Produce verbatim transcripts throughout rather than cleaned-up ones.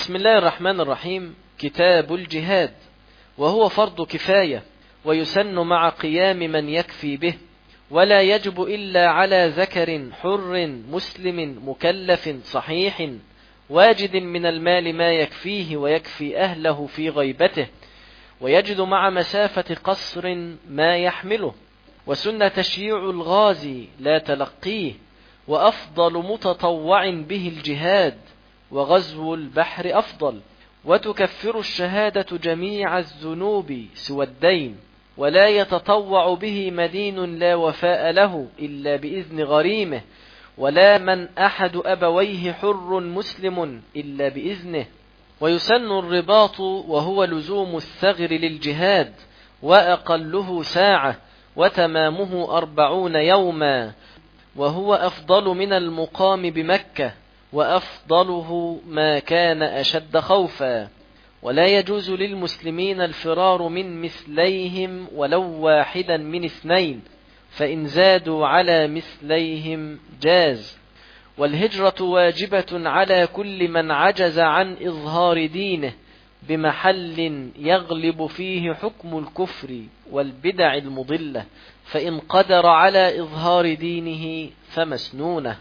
بسم الله الرحمن الرحيم. كتاب الجهاد، وهو فرض كفاية، ويسن مع قيام من يكفي به، ولا يجب إلا على ذكر حر مسلم مكلف صحيح واجد من المال ما يكفيه ويكفي أهله في غيبته، ويجد مع مسافة قصر ما يحمله. وسن تشييع الغازي لا تلقيه، وأفضل متطوع به الجهاد، وغزو البحر أفضل. وتكفر الشهادة جميع الذنوب سوى الدين، ولا يتطوع به مدين لا وفاء له إلا بإذن غريمه، ولا من أحد أبويه حر مسلم إلا بإذنه. ويسن الرباط، وهو لزوم الثغر للجهاد، وأقله ساعة، وتمامه أربعون يوما، وهو أفضل من المقام بمكة، وأفضله ما كان أشد خوفا. ولا يجوز للمسلمين الفرار من مثليهم ولو واحدا من اثنين، فإن زادوا على مثليهم جاز. والهجرة واجبة على كل من عجز عن إظهار دينه بمحل يغلب فيه حكم الكفر والبدع المضلة، فإن قدر على إظهار دينه فمسنونه.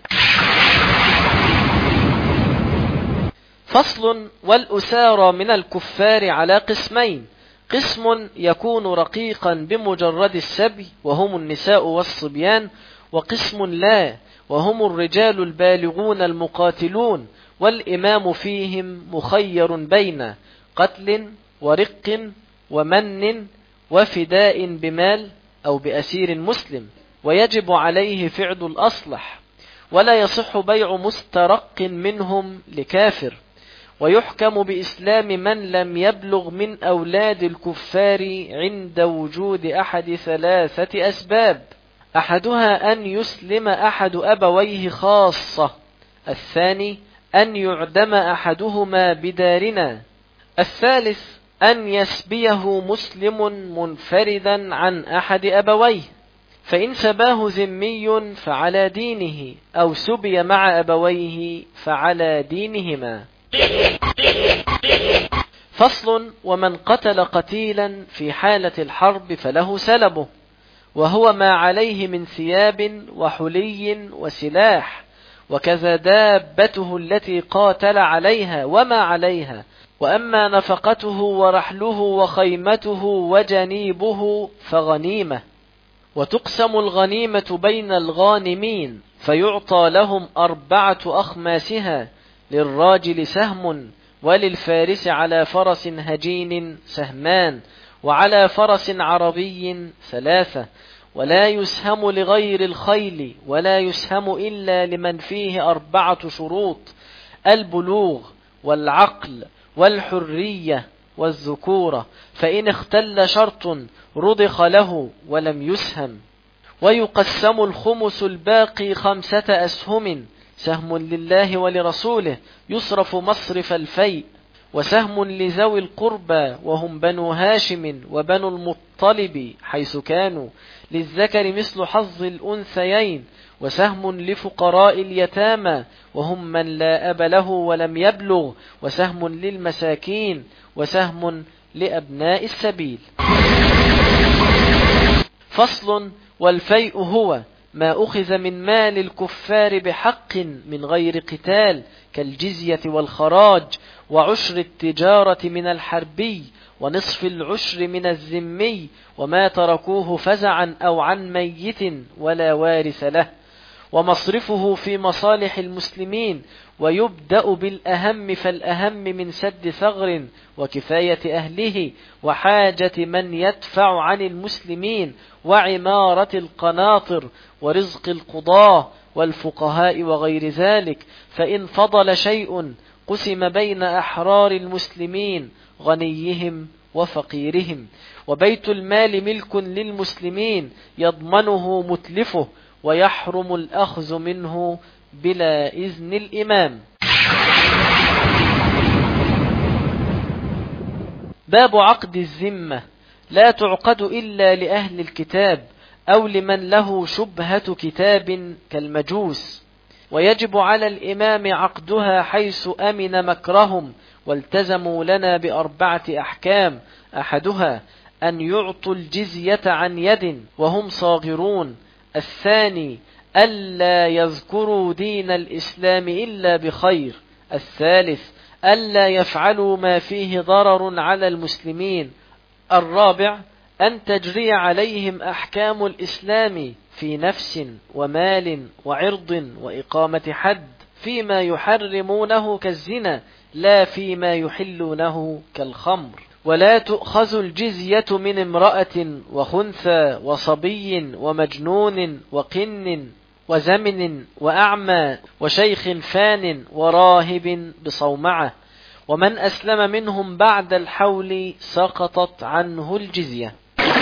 فصل. والأسارى من الكفار على قسمين: قسم يكون رقيقا بمجرد السبي وهم النساء والصبيان، وقسم لا وهم الرجال البالغون المقاتلون، والإمام فيهم مخير بين قتل ورق ومن وفداء بمال أو بأسير مسلم، ويجب عليه فعل الأصلح، ولا يصح بيع مسترق منهم لكافر. ويحكم بإسلام من لم يبلغ من أولاد الكفار عند وجود أحد ثلاثة أسباب: أحدها أن يسلم أحد أبويه خاصة، الثاني أن يعدم أحدهما بدارنا، الثالث أن يسبيه مسلم منفردا عن أحد أبويه، فإن سباه ذمي فعلى دينه، أو سبي مع أبويه فعلى دينهما. فصل. ومن قتل قتيلا في حالة الحرب فله سلبه، وهو ما عليه من ثياب وحلي وسلاح، وكذا دابته التي قاتل عليها وما عليها. وأما نفقته ورحله وخيمته وجنيبه فغنيمة. وتقسم الغنيمة بين الغانمين، فيعطى لهم أربعة أخماسها: للراجل سهم، وللفارس على فرس هجين سهمان، وعلى فرس عربي ثلاثة. ولا يسهم لغير الخيل، ولا يسهم إلا لمن فيه أربعة شروط: البلوغ والعقل والحرية والذكورة، فإن اختل شرط رضخ له ولم يسهم. ويقسم الخمس الباقي خمسة أسهم: سهم لله ولرسوله يصرف مصرف الفيء، وسهم لذوي القربى وهم بنو هاشم وبنو المطلب حيث كانوا، للذكر مثل حظ الأنثيين، وسهم لفقراء اليتامى وهم من لا أب له ولم يبلغ، وسهم للمساكين، وسهم لأبناء السبيل. فصل. والفيء هو ما أخذ من مال الكفار بحق من غير قتال، كالجزية والخراج، وعشر التجارة من الحربي، ونصف العشر من الذمي، وما تركوه فزعا أو عن ميت ولا وارث له. ومصرفه في مصالح المسلمين، ويبدأ بالأهم فالأهم من سد ثغر وكفاية أهله وحاجة من يدفع عن المسلمين، وعمارة القناطر، ورزق القضاة والفقهاء وغير ذلك. فإن فضل شيء قسم بين أحرار المسلمين غنيهم وفقيرهم. وبيت المال ملك للمسلمين يضمنه متلفه، ويحرم الأخذ منه بلا إذن الإمام. باب عقد الذمة. لا تعقد إلا لأهل الكتاب، أو لمن له شبهة كتاب كالمجوس. ويجب على الإمام عقدها حيث أمن مكرهم، والتزموا لنا بأربعة أحكام: أحدها أن يعطوا الجزية عن يد وهم صاغرون. الثاني ألا يذكروا دين الإسلام إلا بخير. الثالث ألا يفعلوا ما فيه ضرر على المسلمين. الرابع أن تجري عليهم أحكام الإسلام في نفس ومال وعرض وإقامة حد فيما يحرمونه كالزنا لا فيما يحلونه كالخمر. ولا تؤخذ الجزية من امرأة وخنثى وصبي ومجنون وقن وزمن وأعمى وشيخ فان وراهب بصومعة، ومن أسلم منهم بعد الحول سقطت عنه الجزية.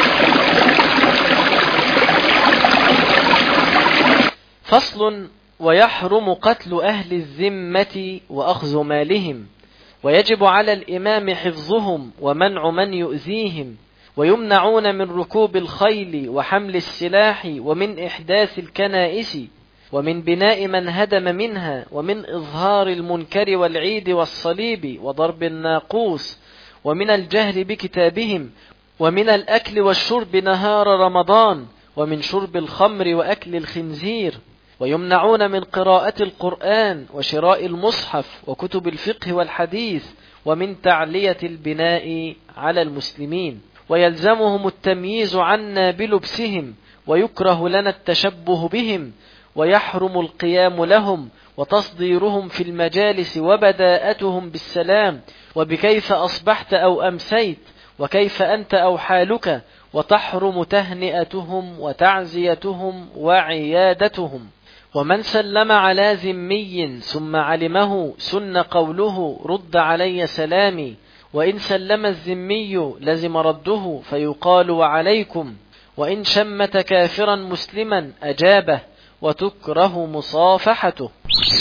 فصل: ويحرم قتل أهل الذمة وأخذ مالهم، ويجب على الإمام حفظهم ومنع من يؤذيهم، ويمنعون من ركوب الخيل وحمل السلاح ومن إحداث الكنائس ومن بناء من هدم منها ومن إظهار المنكر والعيد والصليب وضرب الناقوس ومن الجهل بكتابهم ومن الأكل والشرب نهار رمضان ومن شرب الخمر وأكل الخنزير، ويمنعون من قراءة القرآن وشراء المصحف وكتب الفقه والحديث ومن تعلية البناء على المسلمين، ويلزمهم التمييز عنا بلبسهم، ويكره لنا التشبه بهم، ويحرم القيام لهم وتصديرهم في المجالس وبداءتهم بالسلام وبكيف أصبحت أو أمسيت وكيف أنت أو حالك، وتحرم تهنئتهم وتعزيتهم وعيادتهم. ومن سلم على ذمي ثم علمه سن قوله رد علي سلامي، وإن سلم الذمي لزم رده فيقال وعليكم، وإن شمت كافرا مسلما أجابه وتكره مصافحته.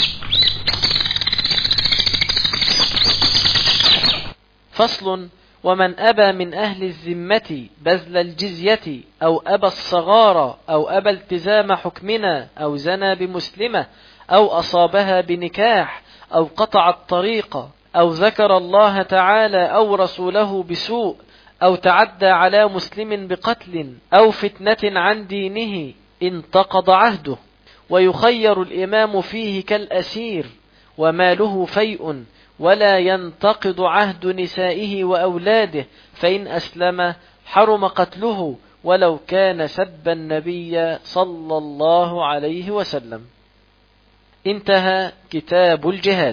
فصل: ومن أبى من أهل الذمة بذل الجزية أو أبى الصغار أو أبى التزام حكمنا أو زنى بمسلمة أو أصابها بنكاح أو قطع الطريق أو ذكر الله تعالى أو رسوله بسوء أو تعدى على مسلم بقتل أو فتنة عن دينه انتقض عهده، ويخير الإمام فيه كالأسير، وماله فيء، ولا ينتقض عهد نسائه وأولاده، فإن أسلم حرم قتله ولو كان سب النبي صلى الله عليه وسلم. انتهى كتاب الجهاد.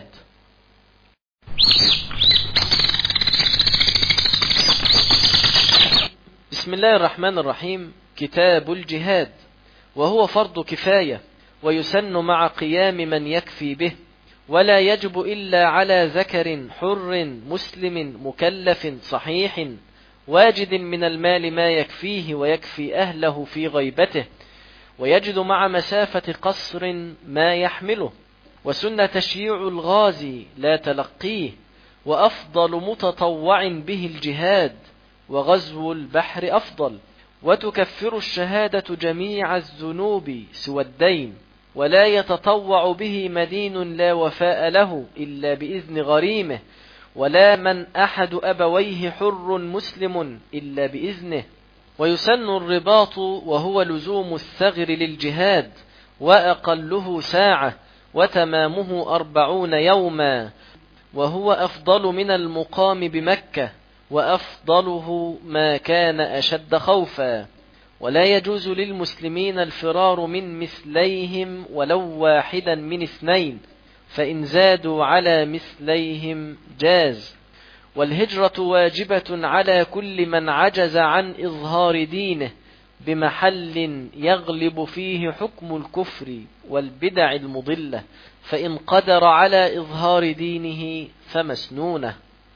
بسم الله الرحمن الرحيم. كتاب الجهاد، وهو فرض كفاية، ويسن مع قيام من يكفي به، ولا يجب إلا على ذكر حر مسلم مكلف صحيح واجد من المال ما يكفيه ويكفي أهله في غيبته، ويجد مع مسافة قصر ما يحمله. وسن تشييع الغازي لا تلقيه، وأفضل متطوع به الجهاد، وغزو البحر أفضل، وتكفر الشهادة جميع الذنوب سوى الدين، ولا يتطوع به مدين لا وفاء له إلا بإذن غريمه، ولا من أحد أبويه حر مسلم إلا بإذنه. ويسن الرباط، وهو لزوم الثغر للجهاد، وأقله ساعة، وتمامه أربعون يوما، وهو أفضل من المقام بمكة، وأفضله ما كان أشد خوفا. ولا يجوز للمسلمين الفرار من مثليهم ولو واحدا من اثنين، فإن زادوا على مثليهم جاز. والهجرة واجبة على كل من عجز عن إظهار دينه بمحل يغلب فيه حكم الكفر والبدع المضلة، فإن قدر على إظهار دينه فمسنونه.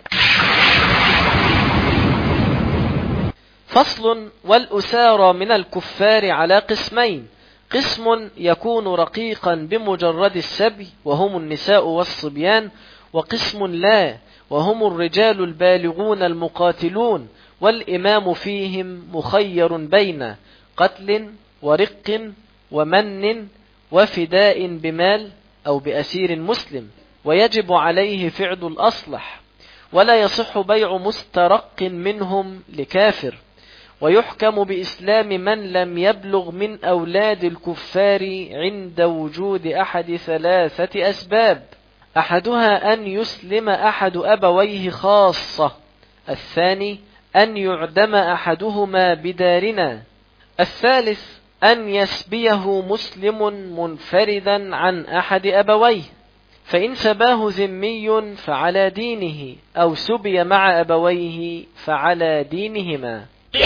فصل: والأسارى من الكفار على قسمين: قسم يكون رقيقا بمجرد السبي وهم النساء والصبيان، وقسم لا وهم الرجال البالغون المقاتلون، والإمام فيهم مخير بين قتل ورق ومن وفداء بمال أو بأسير مسلم، ويجب عليه فعل الأصلح، ولا يصح بيع مسترق منهم لكافر. ويحكم بإسلام من لم يبلغ من أولاد الكفار عند وجود أحد ثلاثة أسباب: أحدها أن يسلم أحد أبويه خاصة، الثاني أن يعدم أحدهما بدارنا، الثالث أن يسبيه مسلم منفردا عن أحد أبويه، فإن سباه ذمي فعلى دينه، أو سبي مع أبويه فعلى دينهما.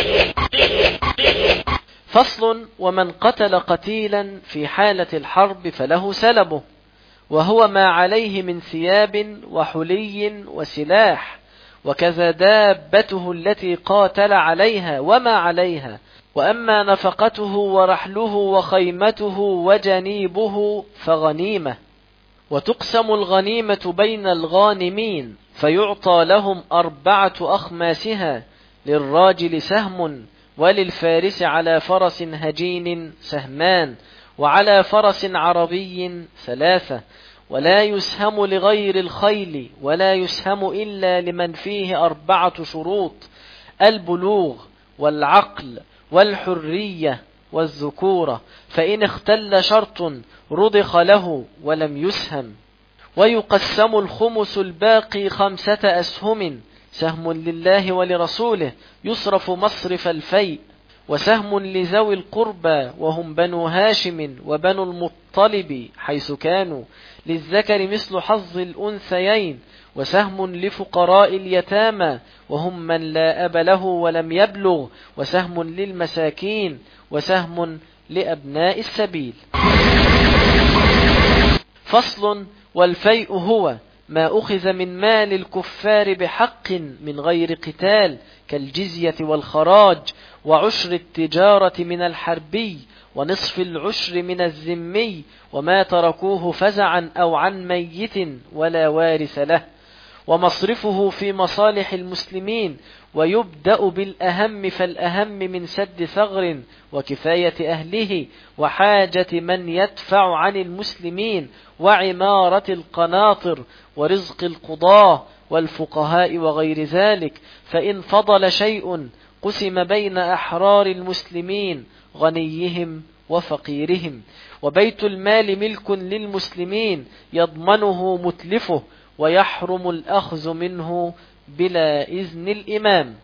فصل: ومن قتل قتيلا في حالة الحرب فله سلبه، وهو ما عليه من ثياب وحلي وسلاح، وكذا دابته التي قاتل عليها وما عليها، وأما نفقته ورحله وخيمته وجنيبه فغنيمة. وتقسم الغنيمة بين الغانمين، فيعطى لهم أربعة أخماسها، للراجل سهم، وللفارس على فرس هجين سهمان، وعلى فرس عربي ثلاثة. ولا يسهم لغير الخيل، ولا يسهم إلا لمن فيه أربعة شروط: البلوغ والعقل والحرية والذكورة، فإن اختل شرط رضخ له ولم يسهم. ويقسم الخمس الباقي خمسة أسهم: سهم لله ولرسوله يصرف مصرف الفيء، وسهم لذوي القربى وهم بنو هاشم وبنو المطلب حيث كانوا، للذكر مثل حظ الأنثيين، وسهم لفقراء اليتامى وهم من لا أب له ولم يبلغ، وسهم للمساكين، وسهم لأبناء السبيل. فصل: والفيء هو ما أخذ من مال الكفار بحق من غير قتال، كالجزية والخراج، وعشر التجارة من الحربي، ونصف العشر من الذمي، وما تركوه فزعا أو عن ميت ولا وارث له، ومصرفه في مصالح المسلمين، ويبدأ بالأهم فالأهم من سد ثغر وكفاية أهله وحاجة من يدفع عن المسلمين، وعمارة القناطر، ورزق القضاة والفقهاء وغير ذلك. فإن فضل شيء قسم بين أحرار المسلمين غنيهم وفقيرهم. وبيت المال ملك للمسلمين يضمنه متلفه، ويحرم الأخذ منه بلا إذن الإمام.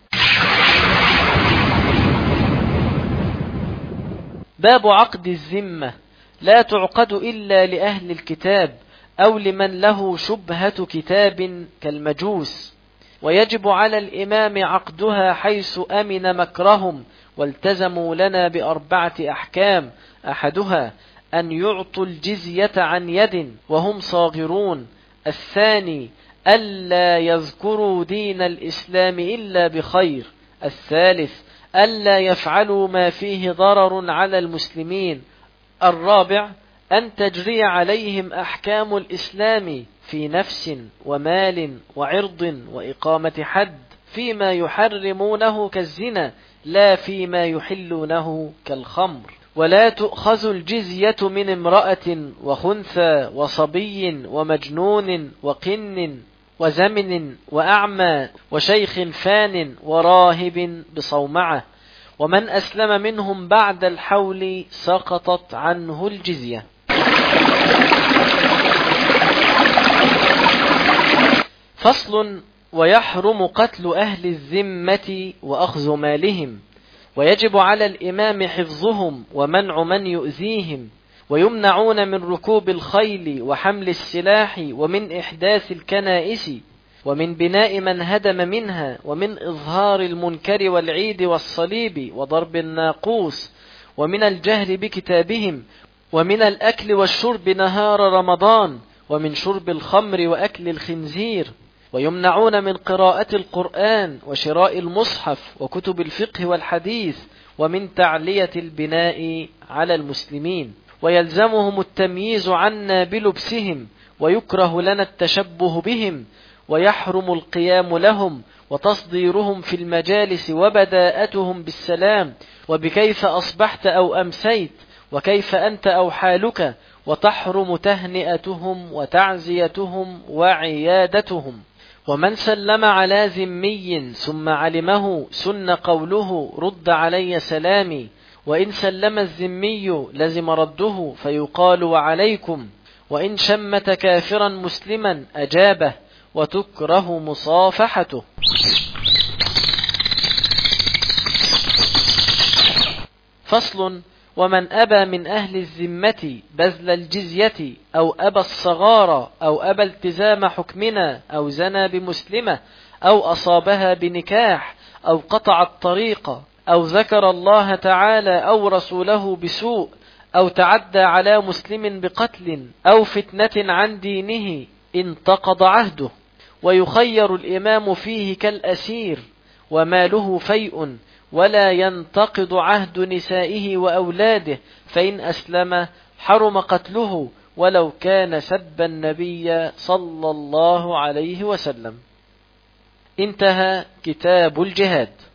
باب عقد الذمة: لا تعقد إلا لأهل الكتاب أو لمن له شبهة كتاب كالمجوس، ويجب على الإمام عقدها حيث أمن مكرهم، والتزموا لنا بأربعة أحكام: أحدها أن يعطوا الجزية عن يد وهم صاغرون، الثاني ألا يذكروا دين الإسلام إلا بخير، الثالث ألا يفعلوا ما فيه ضرر على المسلمين، الرابع أن تجري عليهم أحكام الإسلام في نفس ومال وعرض وإقامة حد فيما يحرمونه كالزنا لا فيما يحلونه كالخمر. ولا تؤخذ الجزية من امرأة وخنثى وصبي ومجنون وقن وزمن وأعمى وشيخ فان وراهب بصومعة، ومن أسلم منهم بعد الحول سقطت عنه الجزية. فصل: ويحرم قتل أهل الذمة وأخذ مالهم، ويجب على الإمام حفظهم ومنع من يؤذيهم، ويمنعون من ركوب الخيل وحمل السلاح ومن إحداث الكنائس ومن بناء من هدم منها، ومن إظهار المنكر والعيد والصليب وضرب الناقوس، ومن الجهل بكتابهم، ومن الأكل والشرب نهار رمضان، ومن شرب الخمر وأكل الخنزير. ويمنعون من قراءة القرآن وشراء المصحف وكتب الفقه والحديث، ومن تعلية البناء على المسلمين. ويلزمهم التمييز عنا بلبسهم، ويكره لنا التشبه بهم، ويحرم القيام لهم وتصديرهم في المجالس وبداءتهم بالسلام وبكيف أصبحت أو أمسيت وكيف أنت أو حالك، وتحرم تهنئتهم وتعزيتهم وعيادتهم. ومن سلم على ذمي ثم علمه سن قوله رد علي سلامي، وإن سلم الذمي لزم رده فيقال وعليكم، وإن شمت كافرا مسلما أجابه، وتكره مصافحته. فصل: ومن أبى من أهل الذمة بذل الجزية أو أبى الصغار أو أبى التزام حكمنا أو زنى بمسلمة أو أصابها بنكاح أو قطع الطريق أو ذكر الله تعالى أو رسوله بسوء أو تعدى على مسلم بقتل أو فتنة عن دينه انتقض عهده، ويخير الإمام فيه كالأسير، وماله فيء، ولا ينتقض عهد نسائه وأولاده، فإن أسلم حرم قتله ولو كان سب النبي صلى الله عليه وسلم. انتهى كتاب الجهاد.